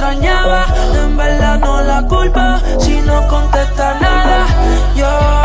extrañaba. En verdad no la culpa si no contesta nada. Yo